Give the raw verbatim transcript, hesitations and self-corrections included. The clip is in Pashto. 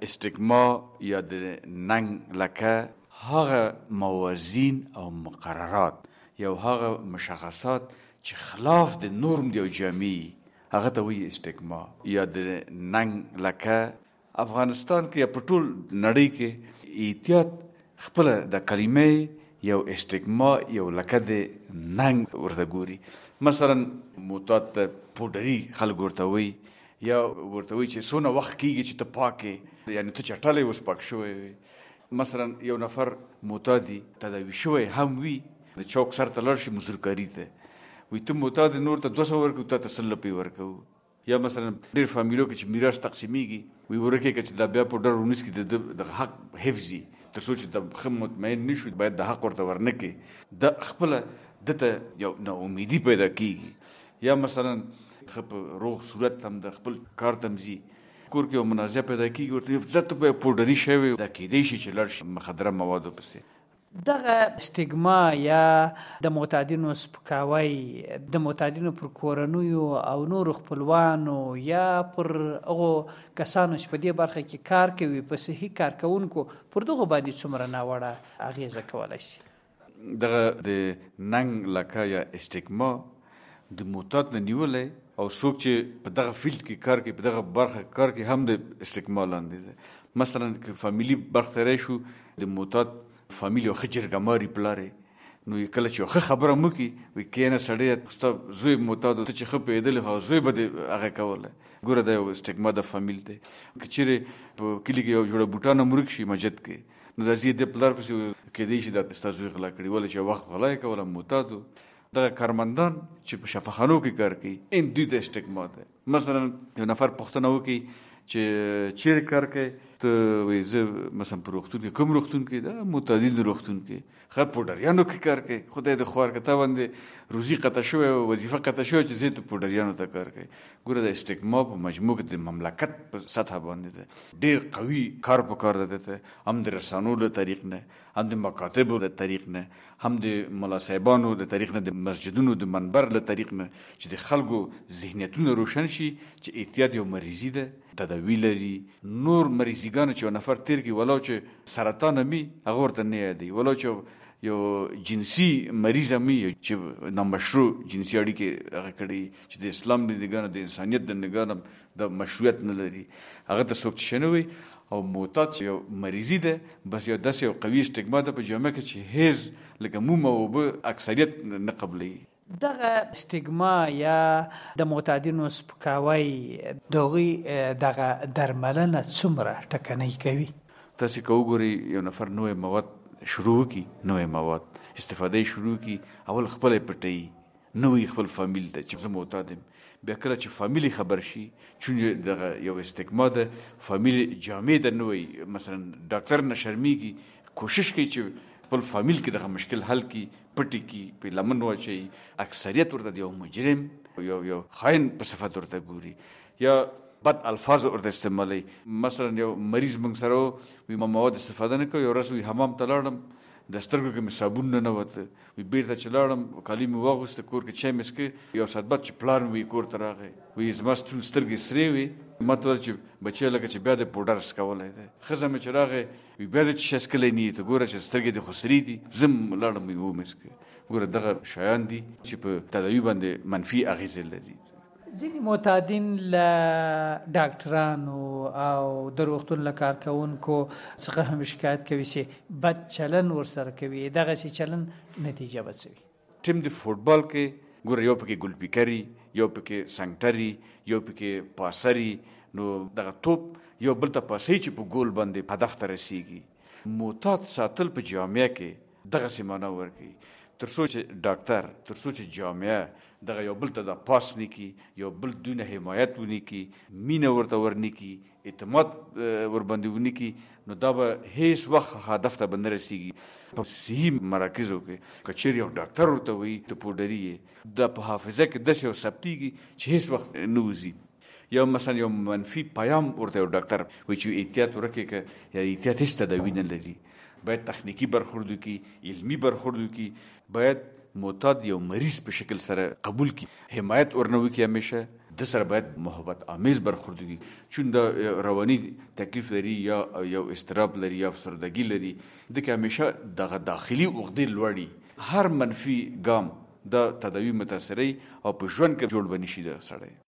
استګما یا د ننګ لکه هغه موازین او مقررات یو هغه مشخصات چې خلاف د نورم دی او جامعي هغه ته وایي استګما یا د ننګ لکه افغانستان کې یا په ټول نړۍ کې احتیاط خپل د کلمې یو استګما یو لکه د ننګ ورته ګوري. مثلا معتاد ته پوډري خلک ورته وایي یا ورته وایي چې څونه وخت کېږي چې ته پاکې یعنې ته چټلی اوس پاک شوی وي. مثلا یو نفر معتادي تداوي شوی هم وي د چوک سر ته لاړ شي مزدورکاري ته وایي ته معتاد نور ته دوه سوه ورکوو تا ته سل روپۍ ورکوو. یا مثلا ډېر فامیلو کې چې میراث تقسیمیږي وایي ورکې که چې دا بیا په ډر ونیس کې د د حق حفظ وي تر څو چې د ښه مطمئن نه شو باید د حق ورته ورنه کړي د خپله ده ته یو ناامیدي پیدا کېږي. یا مثلا ښه په روغ صورت هم د خپل کار ته هم ځي کور کې یو منازعه پیدا کېږي ورته زه ته په پوډري شوی دا کېدی شي چې لاړ شي مخدره موادو پسې. دغه سټیګما یا د معتادینو سپکاوی د معتادینو پر کورنیو او نورو خپلوانو یا پر هغو کسانو چې په دې برخه کې کار کوي په صحي کارکوونکو پر دغو باندې څومره ناوړه اغېزه کولی شي؟ دغه د ننګ لکه یا استګما د معتاد نه نیولی او څوک چې په دغه فیلډ کې کار کوي په دغه برخه کار کوي هم د استګما لاندې ده. مثلا که فامیلي برخه ته راشو د معتاد فامیل یو ښه جرګماري پلارې نو کله چې یو ښه خبره هم وکړي وایي کښېنه سړیه ستا زوی معتاد ته چې ښه پوهېدلی هغه زوی به دې هغه کولی ګوره دا یو استګما د فامیل دی. که چیرې په کلي کې یو جوړه بوټان هم ورک شي مسجد کې نو دا ځي د پلار پسې کېدی شي دا ستا زوی غلا کړي ولې چې وخت غلا یې کوله معتاد و. دغه کارمندان چې په شفاخانو کې کار کوي این دوی ته استګما ده. مثلا یو نفر پوښتنه وکړي چې چیرې کار کوي ته وایي زه مثلا په روغتون کې کوم روغتون کې دا معتادین روغتون کې ښه پوډریانو کې کار کوي خدای د خوار که تا باندې روزي قطع شوی او وظیفه قطع شوی چې زه ته پوډریانو ته کار کوي. ګوره د استګما په مجموع کې د مملکت په سطحه باندې ده ډېر قوي کار په کار ده ته هم د رسانو له طریق نه هم د مکاتبو د طریق نه هم د ملا صاحبانو د طریق نه د مسجدونو د منبر له طریق نه چې د خلکو ذهنیتونه روشن شي چې احتیاط یو مریضي ده تداوی لري. نور مریضیګانو چې یو نفر تیر کړي ولو چې سرطان هم وي هغه ورته نه یادوي ولو چې یو جنسي مریض هم وي چې نامشروع جنسي اړیکې هغه کړي چې د اسلام د نګاه د انسانیت د نګاه د مشروعیت نه لري هغه ته څوک چې نه وي او معتاد چې یو مریضي ده بس یو داسې یو قوي استګما ده په جامعه کې چې هیز لکه موم او اوبه اکثریت نه قبلوي. دغه سټیګما یا د معتادینو سپکاوی د هغوی دغه درملنه څومره ټکنۍ کوي؟ تاسې که وګورئ یو نفر نوی مواد شروع وکړي نوی مواد استفاده یې شروع کړي اول خپله یې پټوي نوی خپل فامیل ته چې زه معتاد یم بیا کله چې فامیل خبر شي چون دغه یو استګما ده فامیل جامع ده نوی مثلا ډاکټر نه شرمیږي کوشش کوي چې خپل فامیل کې دغه مشکل حل کړي پټي کړي په لمن واچوي. اکثریت ورته یو مجرم یو یو خاین په صفت ورته ګوري یا بد الفاظ ورته استعمالوي. مثلا یو مریض موږ سره وي ما مواد استفاده نه کوي یو ورځ وي حمام ته لاړم د سترګو کې مې صابون نه ننوته وي بېرته چې لاړم کالي مې واغوسته کور کې چای مې څښه یو ساعت بعد چې پلار مې وي کور ته راغی وایي زما سترګې سرې وي ما ته ویل چې بچی لکه چې بیا د پوډر څکولی دی. ښځه مې چې راغی وي بیا دې چې شی څکلی نه یي ته ګوره چې سترګې دې خو سرې دي زه هم لاړم وي ومې څکه. ګوره دغه شیان دي چې په تداوي باندې منفي اغېزې لري. ځینې معتادین له ډاکټرانو او د روغتون له کارکوونکو څخه هم شکایت کوي چې بد چلن ورسره کوي دغسې چلن نتیجه به څه وي؟ ټیم د فوټبال کې ګوره یو پکې ګلپیکري یو پکې سنګټري یو پکې پاسري نو دغه توپ یو بل ته پاسوي چې په ګول باندې هدف ته رسیږي. معتاد ساتل په جامعه کې دغسې معنا ورکوي تر څو چې ډاکټر تر څو چې جامعه دغه یو بل ته د پاس نه کړي یو بل دوی نه حمایت ونه کړي مینه ورته ورنه کړي اعتماد ورباندې ونه کړي نو دا به هیڅ وخت هدف ته به نه رسیږي. په صحي مراکزو کې که چیرې یو ډاکټر ورته وایي ته پوډري یې دا په حافظه کې داسې یو ثبتېږي چې هیڅ وخت نه وځي. یا مثلا یو منفي پیام ورته یو ډاکټر وایي چې احتیاط ورکړي که یا احتیاط هیڅ تداوي نه لري باید تخنیکی برخورد وکړي علمي برخورد وکړي باید معتاد یو مریض په شکل سره قبول کړي حمایت ورنه وکړي همیشه د سره باید محبت آمیز برخورد وي، چون د رواني تکلیف لري یا یو استراب لري یا افسردګي لري، دغه همیشه دغه داخلي عقدې لوړي، هر منفي ګام د تداوی متاثرې او په ژوند کې جوړ بنشي د سړی.